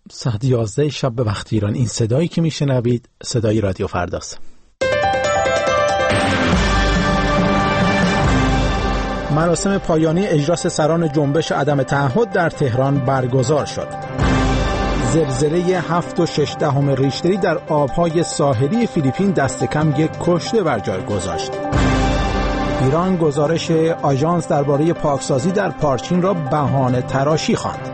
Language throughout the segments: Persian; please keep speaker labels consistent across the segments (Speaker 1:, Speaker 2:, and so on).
Speaker 1: ساعت 11 شب به وقت ایران. این صدایی که میشنوید صدای رادیو فرداست. مراسم پایانی اجلاس سران جنبش عدم تعهد در تهران برگزار شد. زلزله 7.6 ریشتری در آبهای ساحلی فیلیپین دست کم 1 کشته بر جای گذاشت. ایران گزارش آژانس درباره پاکسازی در پارچین را بهانه تراشی خواند.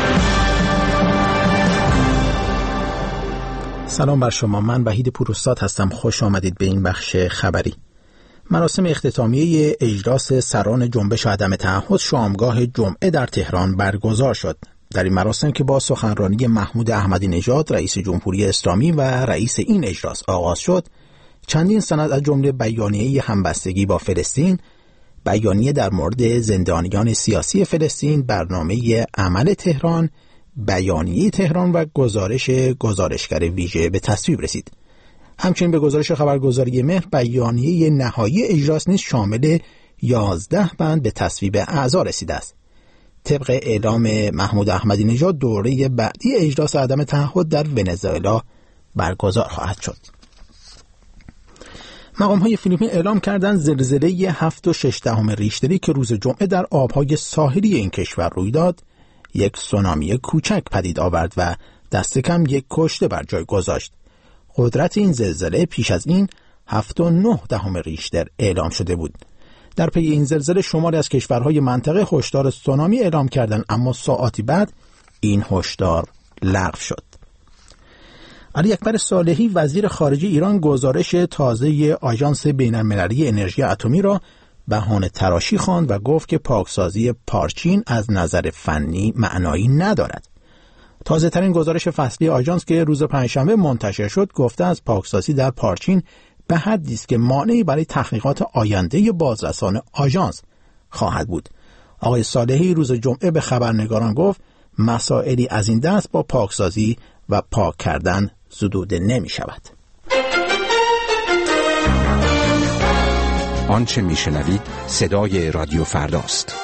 Speaker 1: سلام بر شما، من وحید پوراستاد هستم. خوش آمدید به این بخش خبری. مراسم اختتامیه اجلاس سران جنبش عدم تعهد شامگاه جمعه در تهران برگزار شد. در این مراسم که با سخنرانی محمود احمدی نژاد رئیس جمهوری اسلامی و رئیس این اجلاس آغاز شد، چندین سند از جمله بیانیه همبستگی با فلسطین، بیانیه در مورد زندانیان سیاسی فلسطین، برنامه عمل تهران، بیانیه تهران و گزارشگر ویژه به تصویب رسید. همچنین به گزارش خبرگزاری مهر بیانیه نهایی اجلاس نیز شامل 11 بند به تصویب اعضا رسیده است. طبق اعلام محمود احمدی نژاد دوره بعدی اجلاس عدم تعهد در ونزوئلا برگزار خواهد شد. مقام‌های فیلیپین اعلام کردند زلزله 7.6 ریشتری که روز جمعه در آبهای ساحلی این کشور روی داد، یک سونامی کوچک پدید آورد و دست کم 1 کشته بر جای گذاشت. قدرت این زلزله پیش از این 7.9 ریشتر اعلام شده بود. در پی این زلزله شماری از کشورهای منطقه هشدار سونامی اعلام کردند، اما ساعاتی بعد این هشدار لغو شد. علی اکبر صالحی وزیر خارجه ایران گزارش تازه آژانس بین‌المللی انرژی اتمی را بهانه تراشی خواند و گفت که پاکسازی پارچین از نظر فنی معنایی ندارد. تازه ترین گزارش فصلی آژانس که روز پنجشنبه منتشر شد گفته از پاکسازی در پارچین به حدی است که مانعی برای تحقیقات آینده بازرسان آژانس خواهد بود. آقای صالحی روز جمعه به خبرنگاران گفت مسائلی از این دست با پاکسازی و پاک کردن زدوده نمی شود.
Speaker 2: آنچه می شنوید صدای رادیو فرداست.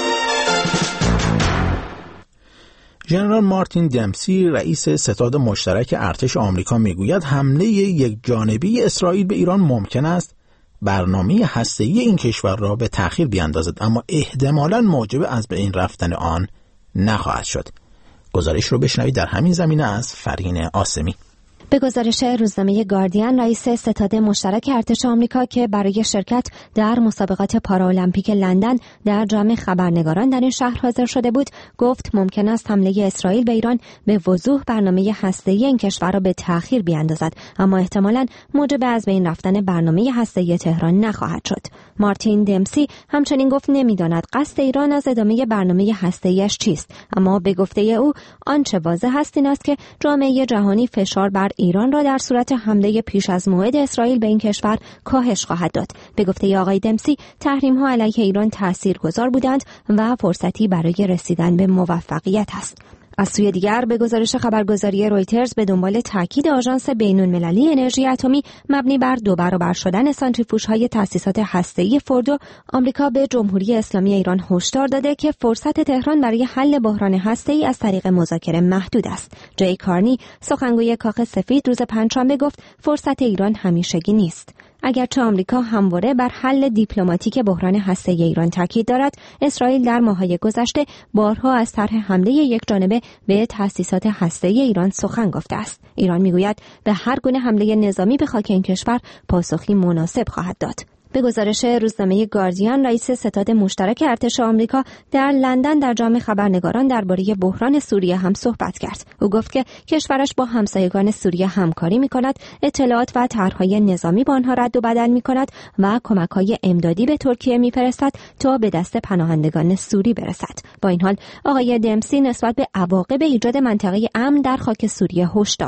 Speaker 1: ژنرال مارتین دمسی رئیس ستاد مشترک ارتش آمریکا میگوید حمله یک جانبی اسرائیل به ایران ممکن است برنامه هسته‌ای این کشور را به تأخیر بیاندازد، اما احتمالاً موجب از بین رفتن آن نخواهد شد. گزارش رو بشنوید در همین زمینه از فرین عاصمی.
Speaker 3: به گزارش روزنامه گاردین، رئیس ستاد مشترک ارتش آمریکا که برای شرکت در مسابقات پارالمپیک لندن در جمع خبرنگاران در این شهر حاضر شده بود، گفت ممکن است حمله اسرائیل به ایران به وضوح برنامه هسته‌ای این کشور را به تأخیر بیاندازد، اما احتمالاً موجب از بین رفتن برنامه هسته‌ای تهران نخواهد شد. مارتین دمسی همچنین گفت نمی‌داند قصد ایران از ادامه برنامه هسته‌ایش چیست، اما به گفته او آنچه واضح است این است که جامعه جهانی فشار بر ایران را در صورت حمله پیش از موعد اسرائیل به این کشور کاهش خواهد داد. به گفته آقای دمسی تحریم‌ها علیه ایران تاثیرگذار بودند و فرصتی برای رسیدن به موفقیت است. از سوی دیگر به گزارش خبرگزاری رویترز به دنبال تاکید آژانس بین‌المللی انرژی اتمی مبنی بر 2 برابر شدن سانتریفوژهای تأسیسات هسته‌ای فوردو، آمریکا به جمهوری اسلامی ایران هشدار داده که فرصت تهران برای حل بحران هسته‌ای از طریق مذاکره محدود است. جی کارنی سخنگوی کاخ سفید روز پنجشنبه گفت فرصت ایران همیشگی نیست. اگرچه آمریکا همواره بر حل دیپلماتیک بحران هسته‌ای ایران تاکید دارد، اسرائیل در ماه‌های گذشته بارها از طرح حمله یکجانبه به تأسیسات هسته‌ای ایران سخن گفته است. ایران میگوید به هر گونه حمله نظامی به خاک این کشور پاسخی مناسب خواهد داد. به گزارش روزنامه گاردین، رئیس ستاد مشترک ارتش آمریکا در لندن در جمع خبرنگاران درباره بحران سوریه هم صحبت کرد. او گفت که کشورش با همسایگان سوریه همکاری می‌کند، اطلاعات و طرح‌های نظامی با آنها رد و بدل می‌کند و کمک‌های امدادی به ترکیه می‌فرستد تا به دست پناهندگان سوری برسد. با این حال آقای دمسی نسبت به عواقب ایجاد منطقه امن در خاک سوریه هشدار داد.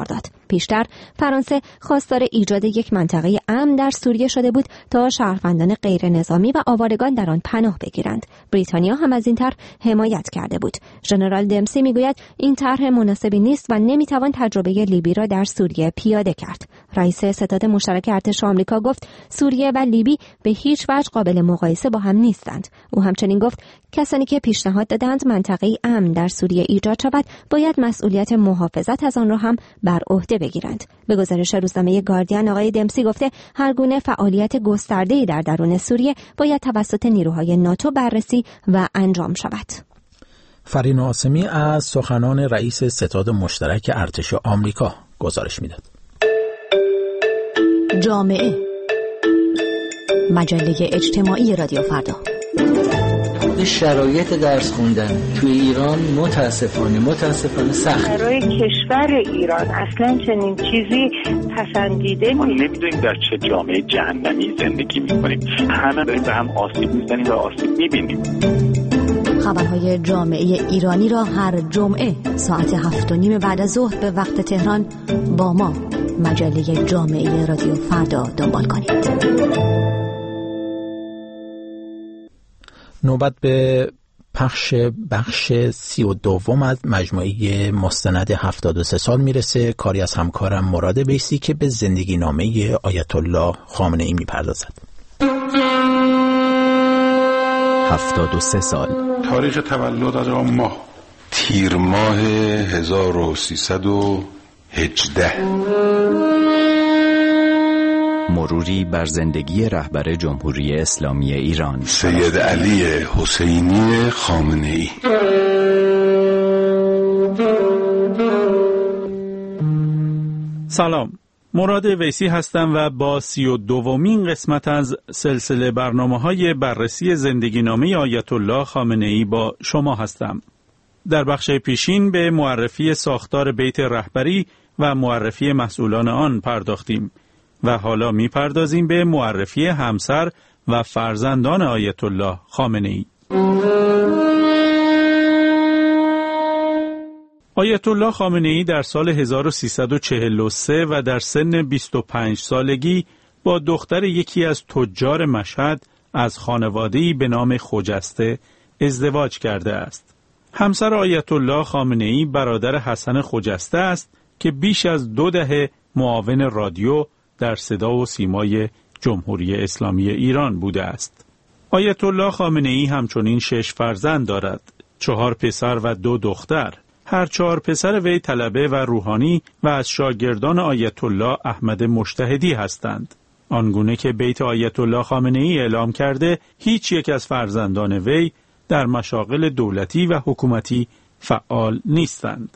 Speaker 3: پیشتر فرانسه خواستار ایجاد یک منطقه امن در سوریه شده بود تا شهروندان غیر نظامی و آوارگان در آن پناه بگیرند. بریتانیا هم از این طرح حمایت کرده بود. ژنرال دمسی میگوید این طرح مناسبی نیست و نمیتوان تجربه لیبی را در سوریه پیاده کرد. رئیس ستاد مشترک ارتش آمریکا گفت سوریه و لیبی به هیچ وجه قابل مقایسه با هم نیستند. او همچنین گفت کسانی که پیشنهاد دادند منطقه امن در سوریه ایجاد شود باید مسئولیت محافظت از آن را هم بر عهده بگیرند. به گزارش روزنامه گاردین آقای دمسی گفته هر گونه فعالیت گسترده‌ای در درون سوریه باید توسط نیروهای ناتو بررسی و انجام شود.
Speaker 1: فرین عاصمی از سخنان رئیس ستاد مشترک ارتش آمریکا گزارش میداد.
Speaker 4: جامعه، مجله اجتماعی رادیو فردا.
Speaker 5: شرایط درس خوندن توی ایران متاسفانه سخت.
Speaker 6: برای کشور ایران اصلا چنین چیزی پسندیده
Speaker 7: ما نمیدونیم در چه جامعه جهنمی زندگی میکنیم. همه داریم به هم آسیب میزنیم و آسیب میبینیم.
Speaker 4: خبرهای جامعه ایرانی را هر جمعه ساعت 7:30 بعد از ظهر به وقت تهران با ما مجله جامعه رادیو فردا دنبال کنید.
Speaker 1: نوبت به بخش 32 از مجموعه مستند 73 سال میرسه، کاری از همکارم مراد بیسی که به زندگی نامه آیت الله خامنه ای میپردازد.
Speaker 2: 73 سال
Speaker 8: تاریخ تولد از آن ماه تیر ماه 1318.
Speaker 2: مروری بر زندگی رهبر جمهوری اسلامی ایران
Speaker 8: سید علی حسینی خامنه ای.
Speaker 9: سلام، مراد ویسی هستم و با 32مین قسمت از سلسله برنامه‌های بررسی زندگی نامه آیت الله خامنه ای با شما هستم. در بخش پیشین به معرفی ساختار بیت رهبری و معرفی مسئولان آن پرداختیم و حالا میپردازیم به معرفی همسر و فرزندان آیت الله خامنه ای. آیت الله خامنه ای در سال 1343 و در سن 25 سالگی با دختر یکی از تجار مشهد از خانواده‌ای به نام خجسته ازدواج کرده است. همسر آیت الله خامنه ای برادر حسن خجسته است که بیش از 2 دهه معاون رادیو در صدا و سیمای جمهوری اسلامی ایران بوده است. آیت الله خامنه ای همچنین 6 فرزند دارد، 4 پسر و 2 دختر. هر 4 پسر وی طلبه و روحانی و از شاگردان آیت الله احمد مجتهدی هستند. آنگونه که بیت آیت الله خامنه ای اعلام کرده، هیچ یک از فرزندان وی در مشاغل دولتی و حکومتی فعال نیستند.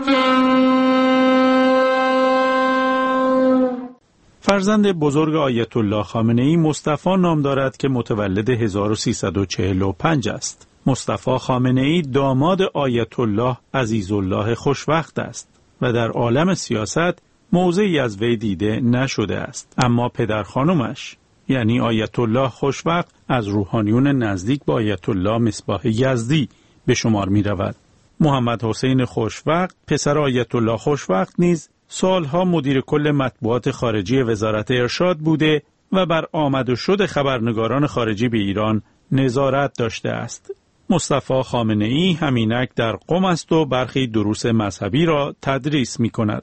Speaker 9: فرزند بزرگ آیت الله خامنه ای مصطفی نام دارد که متولد 1345 است. مصطفی خامنه ای داماد آیت الله عزیزالله خوشوقت است و در عالم سیاست موضعی از وی دیده نشده است. اما پدر خانومش یعنی آیت الله خوشوقت از روحانیون نزدیک با آیت الله مصباح یزدی به شمار می رود. محمد حسین خوشوقت پسر آیت الله خوشوقت نیز سالها مدیر کل مطبوعات خارجی وزارت ارشاد بوده و بر آمد و شد خبرنگاران خارجی به ایران نظارت داشته است. مصطفی خامنه ای همینک در قم است و برخی دروس مذهبی را تدریس می کند.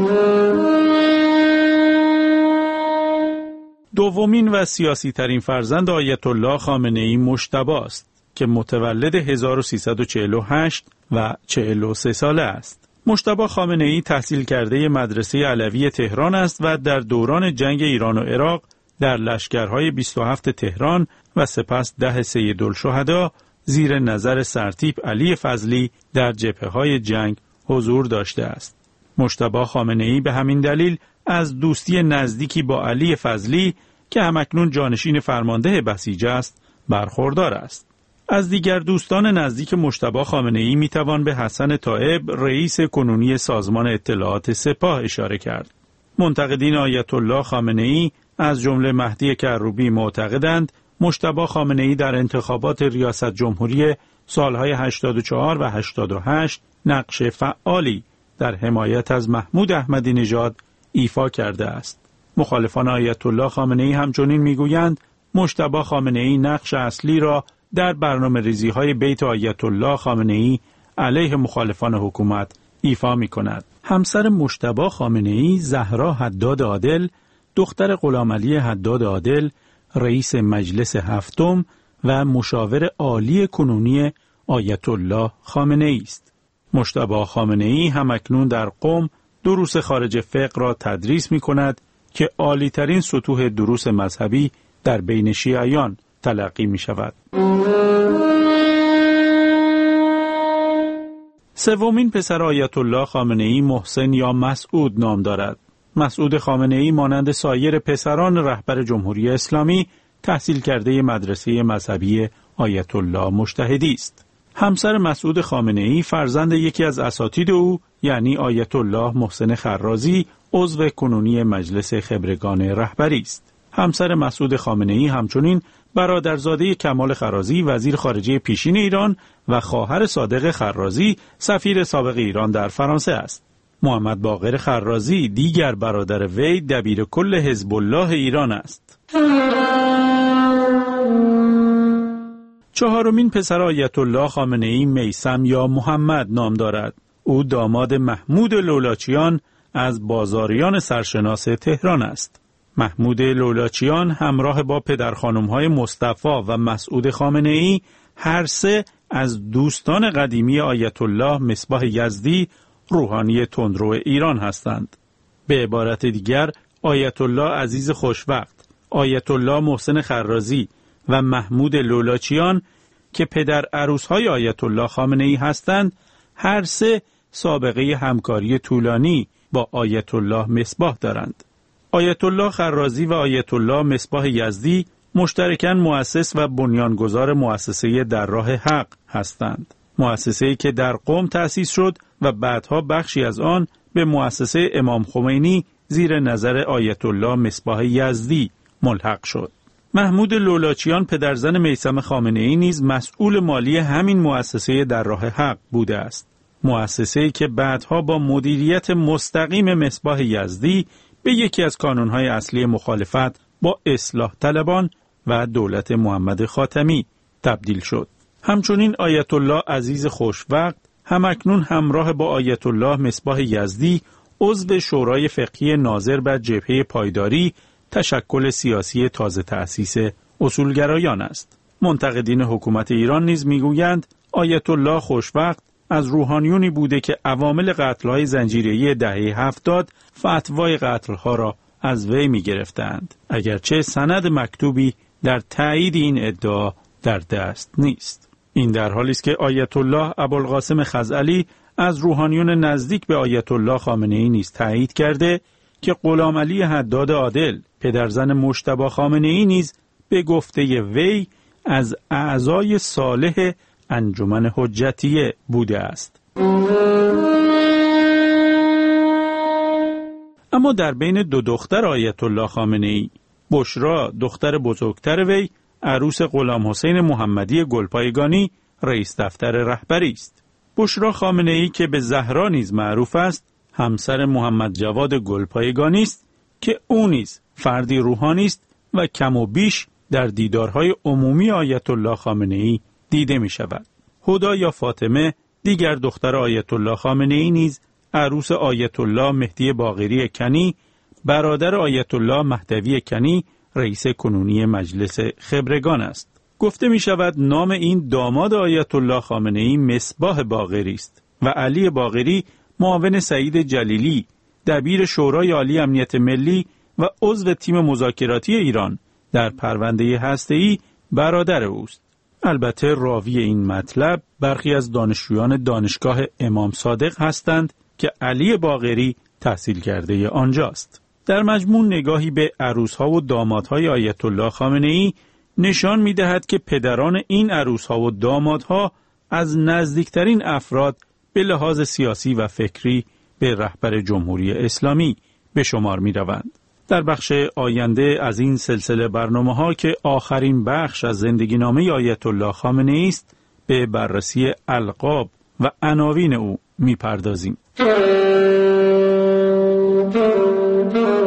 Speaker 9: دومین و سیاسی ترین فرزند آیت الله خامنه ای مجتبی است که متولد 1348 و 43 ساله است. مجتبی خامنه ای تحصیل کرده مدرسه علوی تهران است و در دوران جنگ ایران و عراق در لشکرهای 27 تهران و سپس 10 سیدالشهدا زیر نظر سرتیپ علی فضلی در جبهه‌های جنگ حضور داشته است. مجتبی خامنه ای به همین دلیل از دوستی نزدیکی با علی فضلی که همکنون جانشین فرمانده بسیج است برخوردار است. از دیگر دوستان نزدیک مجتبی خامنه ای میتوان به حسن طایب رئیس کنونی سازمان اطلاعات سپاه اشاره کرد. منتقدین آیت الله خامنه ای از جمله مهدی کروبی معتقدند مجتبی خامنه ای در انتخابات ریاست جمهوری سالهای 84 و 88 نقش فعالی در حمایت از محمود احمدی نژاد ایفا کرده است. مخالفان آیت الله خامنه‌ای همچنین میگویند مجتبی خامنه‌ای نقش اصلی را در برنامه‌ریزی‌های بیت آیت الله خامنه‌ای علیه مخالفان حکومت ایفا می‌کند. همسر مجتبی خامنه‌ای زهرا حداد عادل، دختر غلامعلی حداد عادل، رئیس مجلس هفتم و مشاور عالی کنونی آیت الله خامنه‌ای است. مجتبی خامنه‌ای همکنون در قم دروس خارج فقه را تدریس می‌کند که عالی‌ترین سطوح دروس مذهبی در بین شیعیان تلقی می‌شود. سومین پسر آیت الله خامنه‌ای محسن یا مسعود نام دارد. مسعود خامنه‌ای مانند سایر پسران رهبر جمهوری اسلامی تحصیل کرده مدرسه مذهبی آیت الله مجتهدی است. همسر مسعود خامنه‌ای فرزند یکی از اساتید او یعنی آیت الله محسن خرازی عضو کنونی مجلس خبرگان رهبری است. همسر مسعود خامنه‌ای همچنین برادرزاده کمال خرازی وزیر خارجه پیشین ایران و خواهر صادق خرازی سفیر سابق ایران در فرانسه است. محمد باقر خرازی دیگر برادر وی دبیر کل حزب الله ایران است. چهارمین پسر آیت الله خامنه‌ای میثم یا محمد نام دارد. او داماد محمود لولاچیان از بازاریان سرشناس تهران است. محمود لولاچیان همراه با پدرخانم‌های مصطفی و مسعود خامنه‌ای هر سه از دوستان قدیمی آیت الله مصباح یزدی روحانی تندرو ایران هستند. به عبارت دیگر آیت الله عزیز خوشوقت، آیت الله محسن خرازی و محمود لولاچیان که پدر عروس‌های آیت الله خامنه‌ای هستند هر سه سابقه همکاری طولانی با آیت الله مصباح دارند. آیت الله خرازی و آیت الله مصباح یزدی مشترکاً مؤسس و بنیانگذار مؤسسه در راه حق هستند. مؤسسه‌ای که در قم تأسیس شد و بعدها بخشی از آن به مؤسسه امام خمینی زیر نظر آیت الله مصباح یزدی ملحق شد. محمود لولاچیان پدرزن میثم خامنه‌ای نیز مسئول مالی همین مؤسسه در راه حق بوده است. مؤسسه‌ای که بعدها با مدیریت مستقیم مصباح یزدی به یکی از کانون‌های اصلی مخالفت با اصلاح طلبان و دولت محمد خاتمی تبدیل شد. همچنین آیت الله عزیز خوشوقت همکنون همراه با آیت الله مصباح یزدی عضو شورای فقهی ناظر بر جبهه پایداری تشکل سیاسی تازه تأسیس اصولگرایان است. منتقدین حکومت ایران نیز میگویند آیت الله خوشوقت از روحانیونی بوده که عوامل قتل‌های زنجیره‌ای دهه 70 فتوای قتل‌ها را از وی می‌گرفتند، اگرچه سند مکتوبی در تایید این ادعا در دست نیست. این در حالی است که آیت الله ابوالقاسم خزعلی از روحانیون نزدیک به آیت الله خامنه‌ای نیز تایید کرده که غلامعلی حداد عادل پدرزن مجتبی خامنه‌ای نیز به گفته وی از اعضای صالح انجمن حجتیه بوده است. اما در بین دو دختر آیت الله خامنه‌ای، بشرا دختر بزرگتر وی عروس غلام حسین محمدی گلپایگانی رئیس دفتر رهبری است. بشرا خامنه‌ای که به زهرا نیز معروف است، همسر محمد جواد گلپایگانی است که او نیز فردی روحانی است و کم و بیش در دیدارهای عمومی آیت الله خامنه‌ای دیده می شود. هدا یا فاطمه دیگر دختر آیت الله خامنه‌ای نیز عروس آیت الله مهدی باقری کنی، برادر آیت الله مهدوی کنی رئیس کنونی مجلس خبرگان است. گفته می شود نام این داماد آیت الله خامنه‌ای مصباح باقری است و علی باقری معاون سعید جلیلی دبیر شورای عالی امنیت ملی و عضو تیم مذاکراتی ایران در پرونده هسته‌ای برادر اوست. البته راوی این مطلب برخی از دانشجویان دانشگاه امام صادق هستند که علی باقری تحصیل کرده آنجاست. در مجموع نگاهی به عروس‌ها و دامادهای آیت الله خامنه‌ای نشان می‌دهد که پدران این عروس‌ها و دامادها از نزدیکترین افراد به لحاظ سیاسی و فکری به رهبر جمهوری اسلامی به شمار می‌روند. در بخش آینده از این سلسله برنامه‌ها که آخرین بخش از زندگی نامه آیت الله خامنه‌ای است، به بررسی القاب و عناوین او میپردازیم.